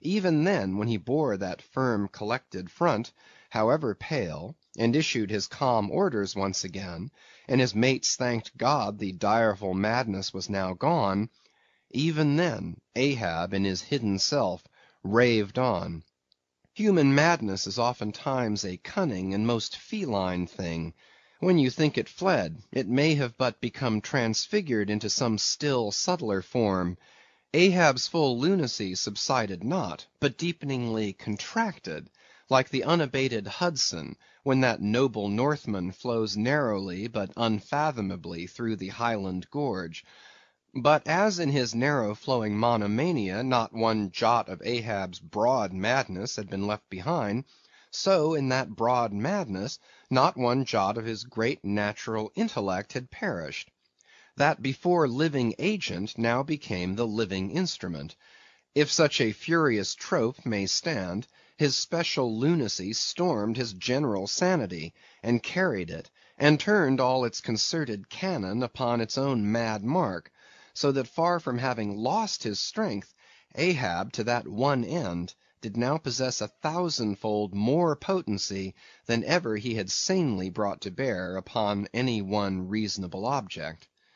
Even then, when he bore that firm collected front, however pale, and issued his calm orders once again, and his mates thanked God the direful madness was now gone; even then, Ahab in his hidden self raved on. Human madness is oftentimes a cunning and most feline thing. When you think it fled, it may have but become transfigured into some still subtler form. Ahab's full lunacy subsided not, but deepeningly contracted, like the unabated Hudson, when that noble Northman flows narrowly but unfathomably through the Highland gorge. But as in his narrow flowing monomania not one jot of Ahab's broad madness had been left behind, so in that broad madness not one jot of his great natural intellect had perished. That before living agent now became the living instrument. If such a furious trope may stand, his special lunacy stormed his general sanity, and carried it, and turned all its concerted cannon upon its own mad mark; so that far from having lost his strength, Ahab to that one end did now possess 1,000-fold more potency than ever he had sanely brought to bear upon any one reasonable object.